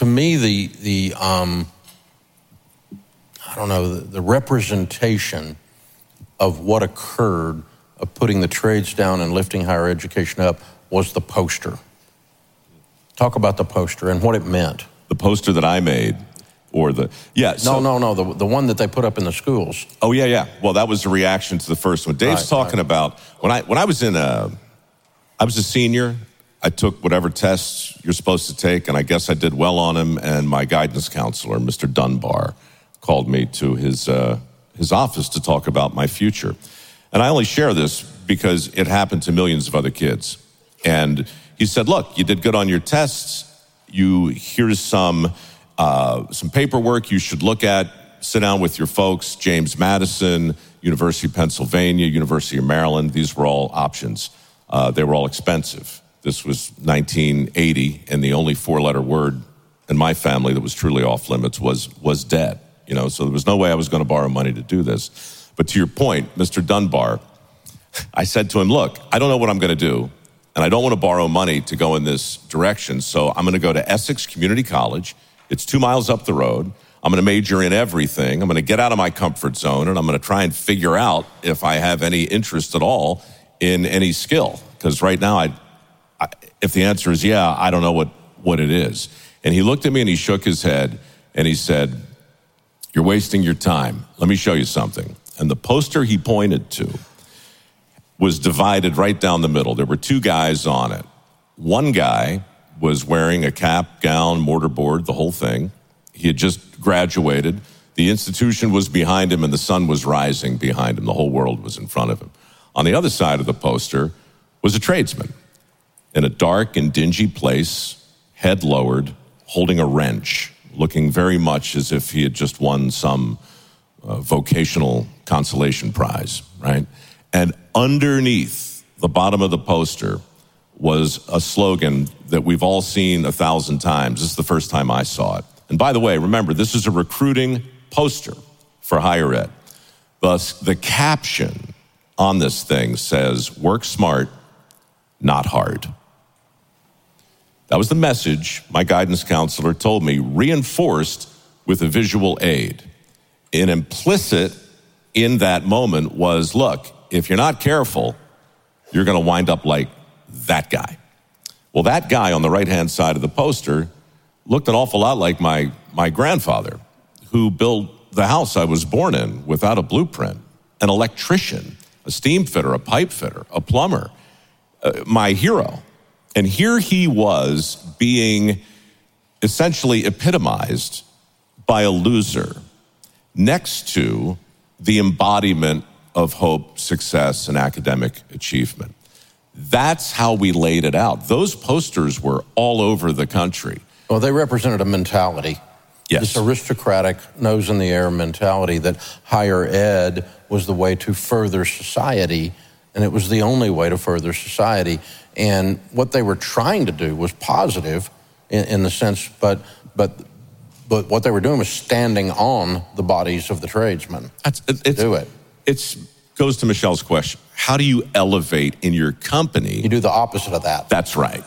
me, the I don't know, the representation of what occurred of putting the trades down and lifting higher education up was the poster. Talk about the poster and what it meant. The poster that I made, or the, yeah. So, no, the one that they put up in the schools. Oh, yeah. Well, that was the reaction to the first one. Dave's talking about, when I was I was a senior, I took whatever tests you're supposed to take, and I guess I did well on them, and my guidance counselor, Mr. Dunbar, called me to his office to talk about my future. And I only share this because it happened to millions of other kids. And he said, look, you did good on your tests. Here's some paperwork you should look at. Sit down with your folks, James Madison, University of Pennsylvania, University of Maryland. These were all options. They were all expensive. This was 1980, and the only four-letter word in my family that was truly off limits was debt. So there was no way I was going to borrow money to do this. But to your point, Mr. Dunbar, I said to him, look, I don't know what I'm going to do, and I don't want to borrow money to go in this direction, so I'm going to go to Essex Community College. It's 2 miles up the road. I'm going to major in everything. I'm going to get out of my comfort zone, and I'm going to try and figure out if I have any interest at all in any skill. Because right now, if the answer is yeah, I don't know what it is. And he looked at me and he shook his head, and he said, you're wasting your time. Let me show you something. And the poster he pointed to was divided right down the middle. There were two guys on it. One guy was wearing a cap, gown, mortarboard, the whole thing. He had just graduated. The institution was behind him and the sun was rising behind him. The whole world was in front of him. On the other side of the poster was a tradesman in a dark and dingy place, head lowered, holding a wrench, looking very much as if he had just won some vocational consolation prize, right? And underneath the bottom of the poster was a slogan that we've all seen 1,000 times. This is the first time I saw it. And by the way, remember, this is a recruiting poster for higher ed. Thus, the caption on this thing says, work smart, not hard. That was the message my guidance counselor told me, reinforced with a visual aid. And implicit in that moment was, look, if you're not careful, you're going to wind up like that guy. Well, that guy on the right-hand side of the poster looked an awful lot like my grandfather, who built the house I was born in without a blueprint, an electrician, a steam fitter, a pipe fitter, a plumber, my hero. And here he was being essentially epitomized by a loser next to the embodiment of hope, success, and academic achievement. That's how we laid it out. Those posters were all over the country. Well, they represented a mentality. Yes. This aristocratic, nose in the air mentality that higher ed was the way to further society, and it was the only way to further society. And what they were trying to do was positive in the sense, but what they were doing was standing on the bodies of the tradesmen. It goes to Michelle's question. How do you elevate in your company? You do the opposite of that. That's right.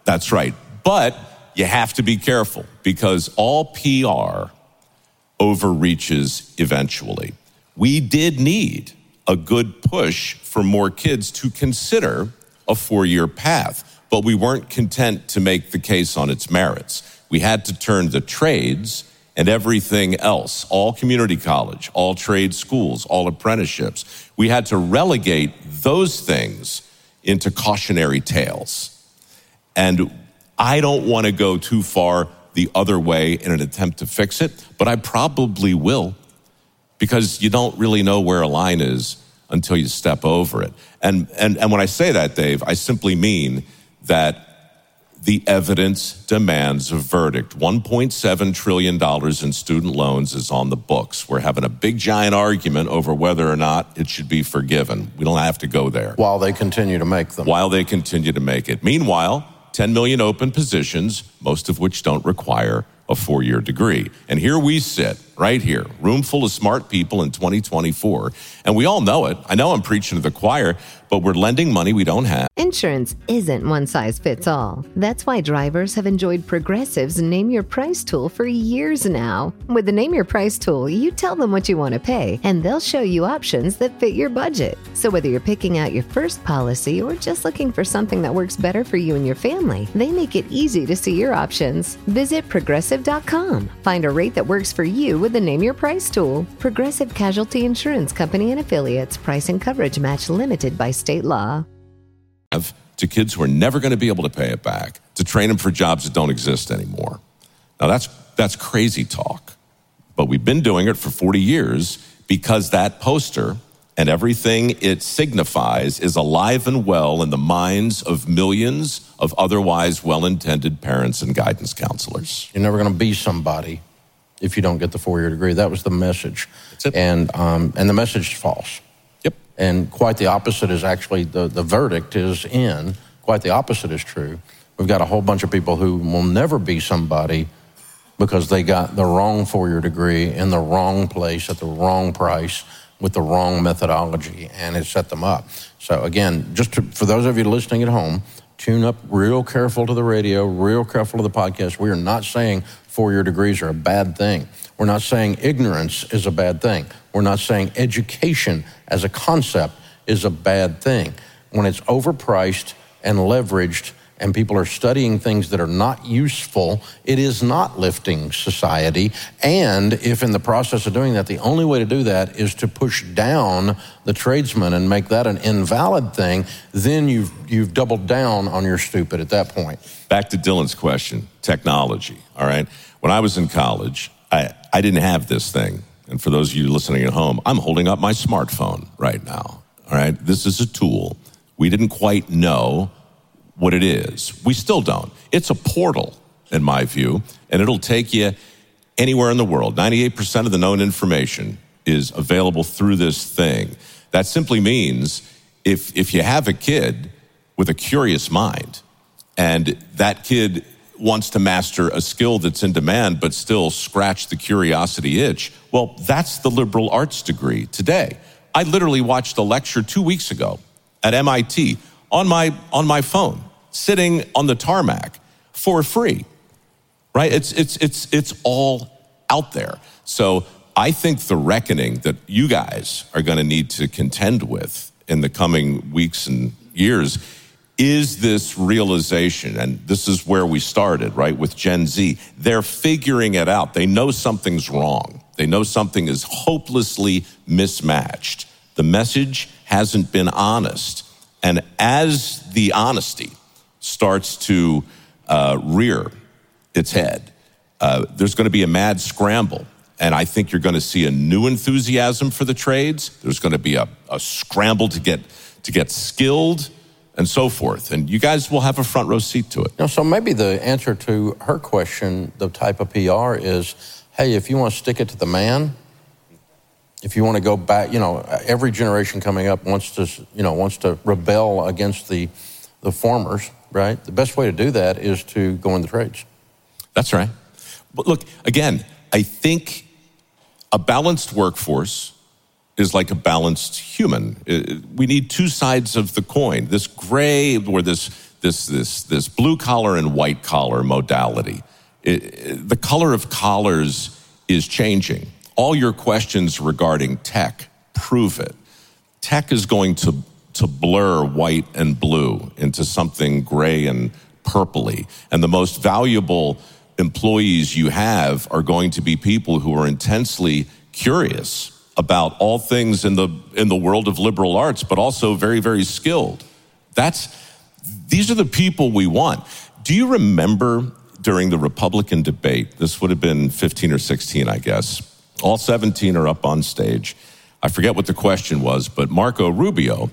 But you have to be careful because all PR overreaches eventually. We did need a good push for more kids to consider a 4-year path, but we weren't content to make the case on its merits. We had to turn the trades and everything else, all community college, all trade schools, all apprenticeships, we had to relegate those things into cautionary tales. And I don't want to go too far the other way in an attempt to fix it, but I probably will, because you don't really know where a line is until you step over it. And when I say that, Dave, I simply mean that the evidence demands a verdict. $1.7 trillion in student loans is on the books. We're having a big, giant argument over whether or not it should be forgiven. We don't have to go there. While they continue to make them. While they continue to make it. Meanwhile, 10 million open positions, most of which don't require a 4-year degree. And here we sit, right here. Room full of smart people in 2024. And we all know it. I know I'm preaching to the choir, but we're lending money we don't have. Insurance isn't one size fits all. That's why drivers have enjoyed Progressive's Name Your Price tool for years now. With the Name Your Price tool, you tell them what you want to pay, and they'll show you options that fit your budget. So whether you're picking out your first policy or just looking for something that works better for you and your family, they make it easy to see your options. Visit Progressive.com. Find a rate that works for you with the Name Your Price tool. Progressive Casualty Insurance Company and Affiliates. Price and coverage match limited by state law. To kids who are never going to be able to pay it back, to train them for jobs that don't exist anymore. Now that's crazy talk, but we've been doing it for 40 years because that poster and everything it signifies is alive and well in the minds of millions of otherwise well-intended parents and guidance counselors. You're never going to be somebody if you don't get the 4-year degree. That was the message. And the message is false. Yep. And quite the opposite is actually, the verdict is in. Quite the opposite is true. We've got a whole bunch of people who will never be somebody because they got the wrong 4-year degree in the wrong place at the wrong price with the wrong methodology, and it set them up. So again, for those of you listening at home, tune up real careful to the radio, real careful to the podcast. We are not saying 4-year degrees are a bad thing. We're not saying ignorance is a bad thing. We're not saying education as a concept is a bad thing. When it's overpriced and leveraged and people are studying things that are not useful, it is not lifting society. And if in the process of doing that, the only way to do that is to push down the tradesman and make that an invalid thing, then you've doubled down on your stupid at that point. Back to Dylan's question, technology, all right? When I was in college, I didn't have this thing. And for those of you listening at home, I'm holding up my smartphone right now, all right? This is a tool. We didn't quite know what it is. We still don't. It's a portal, in my view, and it'll take you anywhere in the world. 98% of the known information is available through this thing. That simply means if you have a kid with a curious mind, and that kid wants to master a skill that's in demand but still scratch the curiosity itch, well, that's the liberal arts degree today. I literally watched a lecture 2 weeks ago at MIT on my phone, sitting on the tarmac for free, right? It's all out there. So I think the reckoning that you guys are going to need to contend with in the coming weeks and years is this realization, and this is where we started, right, with Gen Z. They're figuring it out. They know something's wrong. They know something is hopelessly mismatched. The message hasn't been honest. And as the honesty starts to rear its head, there's going to be a mad scramble. And I think you're going to see a new enthusiasm for the trades. There's going to be a scramble to get skilled and so forth. And you guys will have a front row seat to it. So maybe the answer to her question, the type of PR is, hey, if you want to stick it to the man, if you want to go back, every generation coming up wants to rebel against the formers, right? The best way to do that is to go in the trades. That's right. But look, again, I think a balanced workforce is like a balanced human. We need two sides of the coin. This gray or this blue collar and white collar modality. The color of collars is changing. All your questions regarding tech prove it. Tech is going to blur white and blue into something gray and purpley. And the most valuable employees you have are going to be people who are intensely curious about all things in the world of liberal arts, but also very, very skilled. These are the people we want. Do you remember during the Republican debate, this would have been 15 or 16, I guess, all 17 are up on stage. I forget what the question was, but Marco Rubio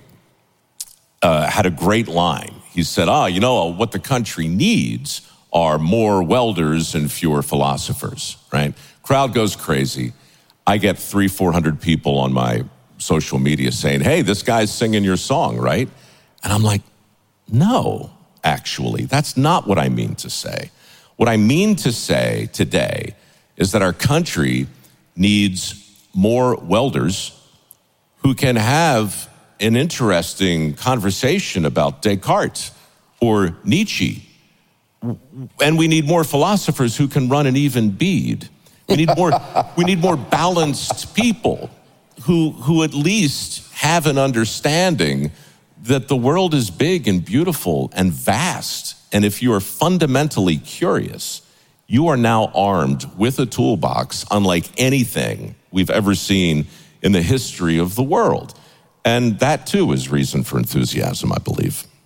had a great line. He said, what the country needs are more welders and fewer philosophers, right? Crowd goes crazy. I get 300-400 people on my social media saying, hey, this guy's singing your song, right? And I'm like, no, actually, that's not what I mean to say. What I mean to say today is that our country needs more welders who can have an interesting conversation about Descartes or Nietzsche. And we need more philosophers who can run an even bead. We need more balanced people who at least have an understanding that the world is big and beautiful and vast. And if you are fundamentally curious, you are now armed with a toolbox unlike anything we've ever seen in the history of the world. And that too is reason for enthusiasm, I believe.